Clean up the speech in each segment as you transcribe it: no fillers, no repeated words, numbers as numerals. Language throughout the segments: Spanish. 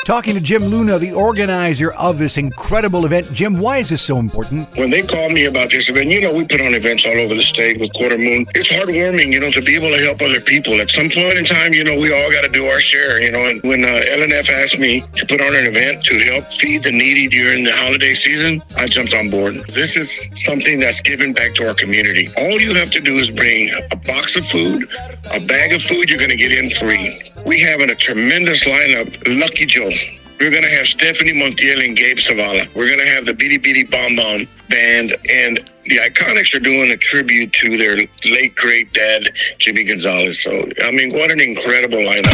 Talking to Jim Luna, the organizer of this incredible event. Jim, why is this so important? When they called me about this event, we put on events all over the state with Quarter Moon. It's heartwarming, to be able to help other people. At some point in time, we all got to do our share, And when LNF asked me to put on an event to help feed the needy during the holiday season, I jumped on board. This is something that's given back to our community. All you have to do is bring a box of food, a bag of food you're going to get in free. We have a tremendous lineup. Lucky Joe. We're going to have Stephanie Montiel and Gabe Zavala. We're going to have the Bitty Bitty Bomb Bomb Band. And the Iconics are doing a tribute to their late, great dad, Jimmy Gonzalez. So, what an incredible lineup.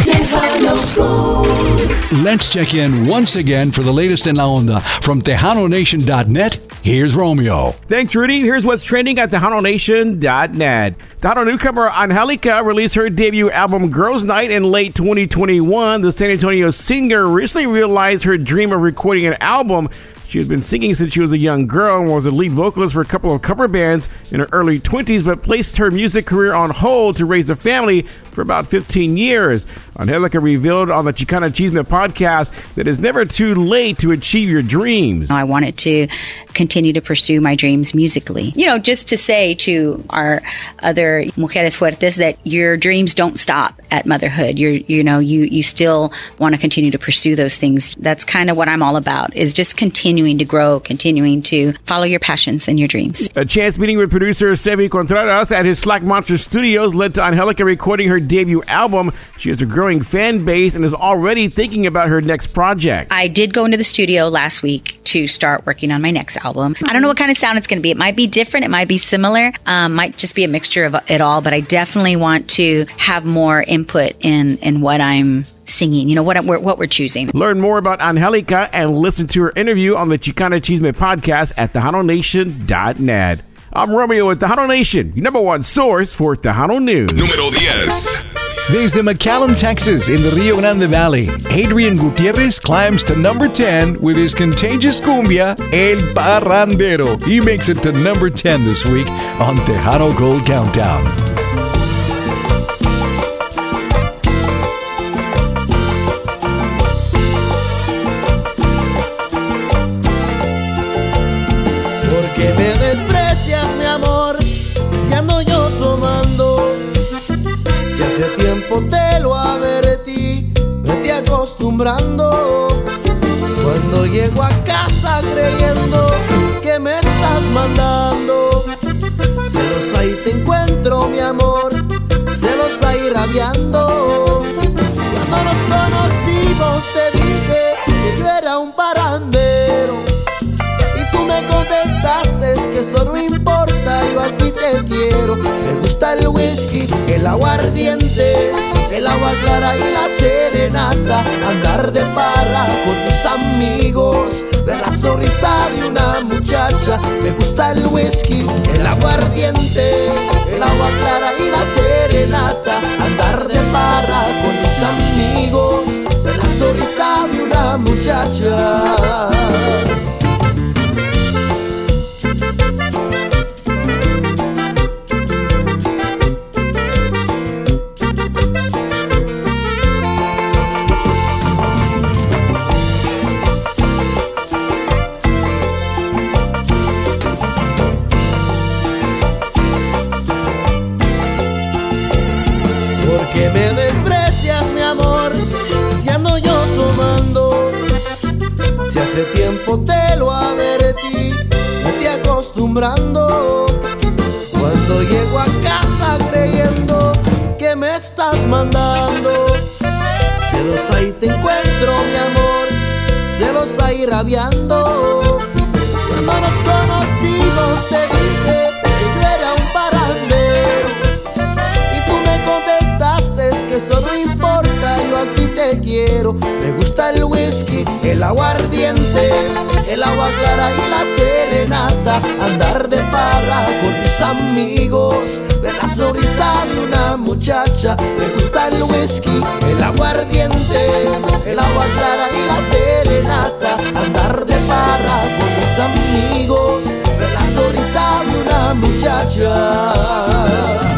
Let's check in once again for the latest in La Onda. From TejanoNation.net, here's Romeo. Thanks, Rudy. Here's what's trending at TejanoNation.net. Tejano newcomer Angelica released her debut album Girls Night in late 2021. The San Antonio singer recently realized her dream of recording an album. She had been singing since she was a young girl and was a lead vocalist for a couple of cover bands in her early 20s, but placed her music career on hold to raise a family for about 15 years. Angelica revealed on the Chicana Chisme podcast that it's never too late to achieve your dreams. I wanted to continue to pursue my dreams musically. Just to say to our other mujeres fuertes that your dreams don't stop at motherhood. You still want to continue to pursue those things. That's kind of what I'm all about, is just continuing to grow, continuing to follow your passions and your dreams. A chance meeting with producer Sevi Contreras at his Slack Monster Studios led to Angelica recording her debut album. She has a growing fan base and is already thinking about her next project. I did go into the studio last week to start working on my next album. I don't know what kind of sound it's going to be. It might be different. It might be similar. Might just be a mixture of it all. But I definitely want to have more input in what I'm singing, what we're choosing. Learn more about Angelica and listen to her interview on the Chicana Chisme podcast at TejanoNation.net. I'm Romeo with Tejano Nation, your number one source for Tejano News. Número 10. Desde McAllen, Texas, in the Rio Grande Valley, Adrian Gutierrez climbs to number 10 with his contagious cumbia, El Parrandero. He makes it to number 10 this week on Tejano Gold Countdown. Porque me desprecias, mi amor, si ando yo tomando. Si hace tiempo te lo advertí, vete acostumbrando. Cuando llego a casa creyendo que me estás mandando, celos ahí te encuentro, mi amor, celos ahí rabiando. Cuando nos conocimos te dije que yo era un parrandero, y tú me contestaste que eso no importa, yo así te quiero. Me gusta el whisky, el aguardiente, el agua clara y la serenata, andar de parra con mis amigos, ver la sonrisa de una muchacha. Me gusta el whisky, el aguardiente, el agua clara y la serenata, andar de parra con mis amigos, ver la sonrisa de una muchacha. Porque me desprecias, mi amor, si ando yo tomando. Si hace tiempo te lo advertí, vete acostumbrando. Cuando llego a casa creyendo que me estás mandando, celos ahí te encuentro, mi amor, celos ahí rabiando. Cuando nos conocimos te dije que yo era un parrandero, y tú me contestaste que eso no importa, yo así te quiero. Me gusta el whisky, el aguardiente, el agua clara y la serenata, andar de parra con mis amigos, ver la sonrisa de una muchacha. Me gusta el whisky, el aguardiente, el agua clara y la serenata, andar de parra con mis amigos, ver la sonrisa de una muchacha.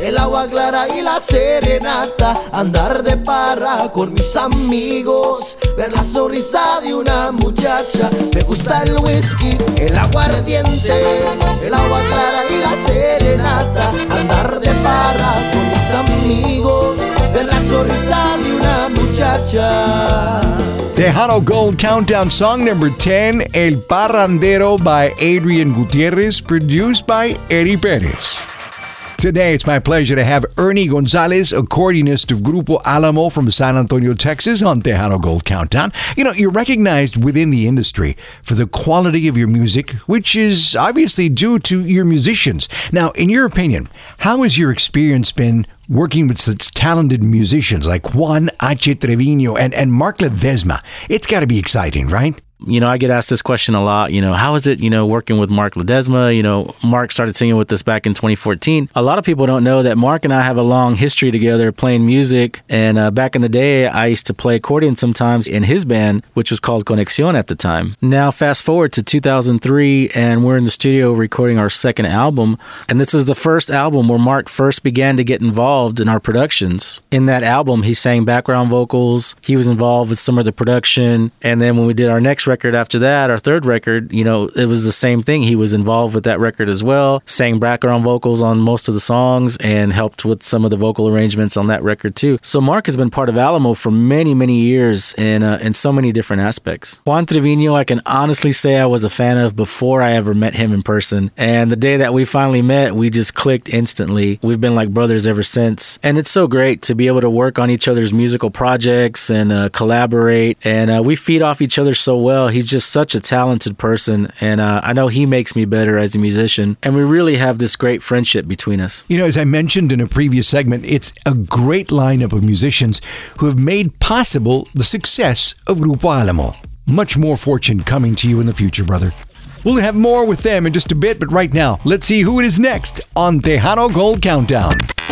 el agua clara y la serenata, andar de parra con mis amigos, ver la sonrisa de una muchacha. Me gusta el whisky, el aguardiente, el agua clara y la serenata, andar de parra con mis amigos, ver la sonrisa de una muchacha. Tejano Gold Countdown song number 10, El Parrandero by Adrian Gutierrez, produced by Eddie Perez. Today, it's my pleasure to have Ernie Gonzalez, accordionist of Grupo Alamo from San Antonio, Texas, on Tejano Gold Countdown. You know, you're recognized within the industry for the quality of your music, which is obviously due to your musicians. Now, in your opinion, how has your experience been working with such talented musicians like Juan H. Trevino and Mark Ledesma? It's got to be exciting, right? You know, I get asked this question a lot, how is it, working with Mark Ledesma? Mark started singing with us back in 2014. A lot of people don't know that Mark and I have a long history together playing music. And back in the day, I used to play accordion sometimes in his band, which was called Conexión at the time. Now, fast forward to 2003, and we're in the studio recording our second album. And this is the first album where Mark first began to get involved in our productions. In that album, he sang background vocals. He was involved with some of the production. And then when we did our next record after that, our third record, it was the same thing. He was involved with that record as well, sang background vocals on most of the songs and helped with some of the vocal arrangements on that record too. So Mark has been part of Alamo for many, many years in so many different aspects. Juan Trevino, I can honestly say I was a fan of before I ever met him in person. And the day that we finally met, we just clicked instantly. We've been like brothers ever since. And it's so great to be able to work on each other's musical projects and collaborate. And we feed off each other so well. He's just such a talented person, and I know he makes me better as a musician, and we really have this great friendship between us. As I mentioned in a previous segment, it's a great lineup of musicians who have made possible the success of Grupo Alamo. Much more fortune coming to you in the future, brother. We'll have more with them in just a bit, but right now, let's see who it is next on Tejano Gold Countdown.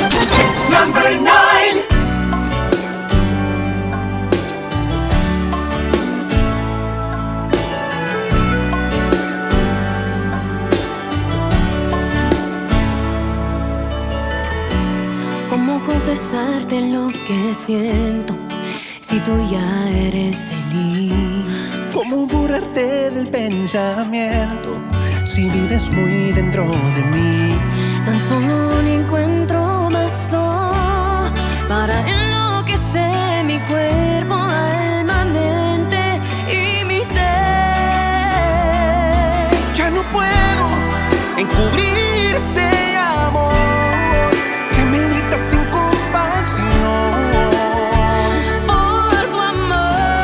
Number 9. Confesarte lo que siento si tú ya eres feliz. ¿Cómo borrarte del pensamiento si vives muy dentro de mí? Tan solo un encuentro bastó para enloquecer mi cuerpo, alma, mente y mi ser. Ya no puedo encubrir este amor que me grita sin compasión. Por tu amor,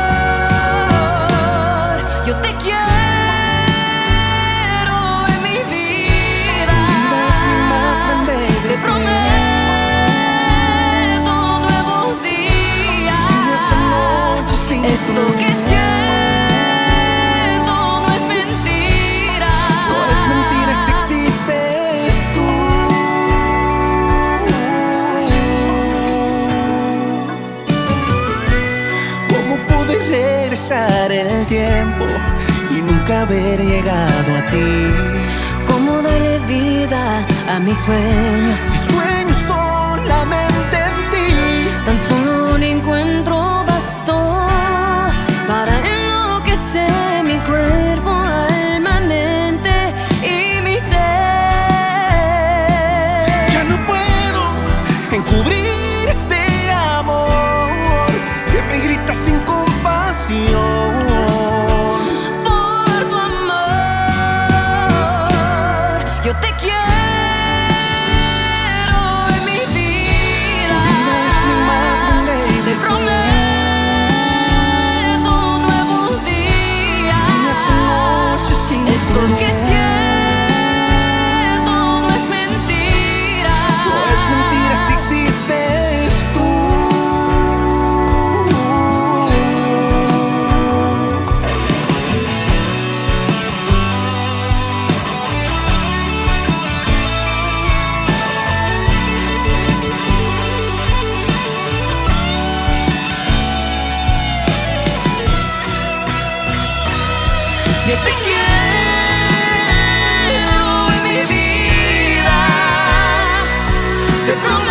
yo te quiero en mi vida. Tu vida es mi más grande Te deseo. prometo nuevos días. Si esta noche sin Esto tu que luz, siento no es mentira. no es mentira si existes tú. ¿Cómo pude regresar el tiempo y nunca haber llegado a ti? ¿Cómo darle vida a mis sueños? Si sueño solamente en ti. Tan solo un encuentro bastó para enloquecer mi cuerpo, alma, mente y mi ser. Ya no puedo encubrir este amor que me grita sin compasión. Por tu amor, yo te quiero en mi vida. Tu vida es mi más grande Te deseo. prometo nuevos días. Si esta noche sin Esto tu que luz, siento no es mentira. no es mentira si existes tú. Yo te quiero en mi vida. Te prometo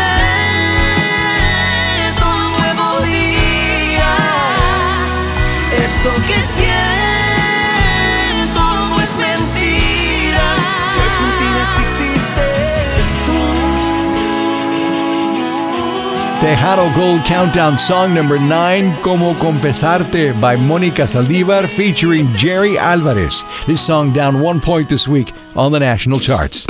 Tejano Gold Countdown song number 9, Como Confesarte by Mónica Saldívar featuring Jerry Alvarez. This song down 1 point this week on the national charts.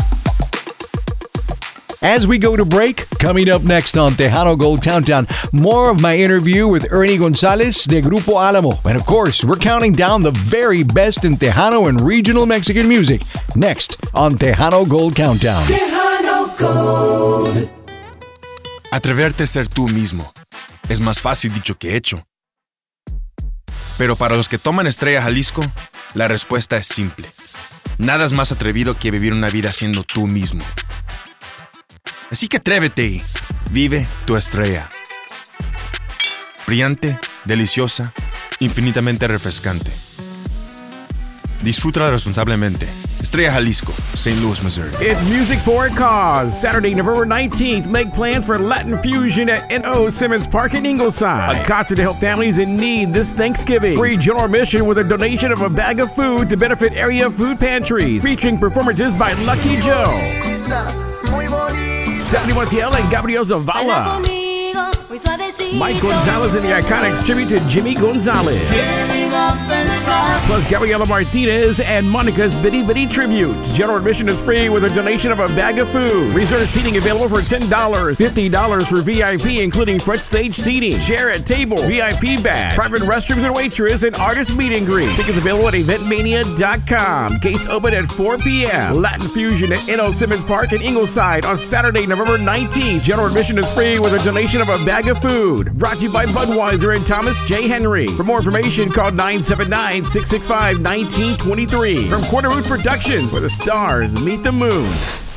As we go to break, coming up next on Tejano Gold Countdown, more of my interview with Ernie Gonzalez de Grupo Alamo. And of course, we're counting down the very best in Tejano and regional Mexican music. Next on Tejano Gold Countdown. Tejano Gold. Atreverte a ser tú mismo es más fácil dicho que hecho. Pero para los que toman Estrella Jalisco, la respuesta es simple. Nada es más atrevido que vivir una vida siendo tú mismo. Así que atrévete y vive tu estrella. Brillante, deliciosa, infinitamente refrescante. Disfrútala responsablemente. Estrella Jalisco, St. Louis, Missouri. It's Music for a Cause. Saturday, November 19th. Make plans for Latin Fusion at N.O. Simmons Park in Ingleside. A concert to help families in need this Thanksgiving. Free general admission with a donation of a bag of food to benefit area food pantries. Featuring performances by Lucky Joe, Stephanie Montiel, and Gabriel Zavala. Mike Gonzalez and the Iconics tribute to Jimmy Gonzalez. Plus Gabriela Martinez and Monica's Bitty Bitty tributes. General admission is free with a donation of a bag of food. Reserved seating available for $10, $50 for VIP, including front stage seating, share at table, VIP badge, private restrooms and waitress, and artist meet and greet. Tickets available at eventmania.com. Gates open at 4 p.m. Latin Fusion at N.O. Simmons Park in Ingleside on Saturday, November 19th. General admission is free with a donation of a bag of food. Brought to you by Budweiser and Thomas J. Henry. For more information, call 979-665-1923. From Quarter Root Productions, where the stars meet the moon.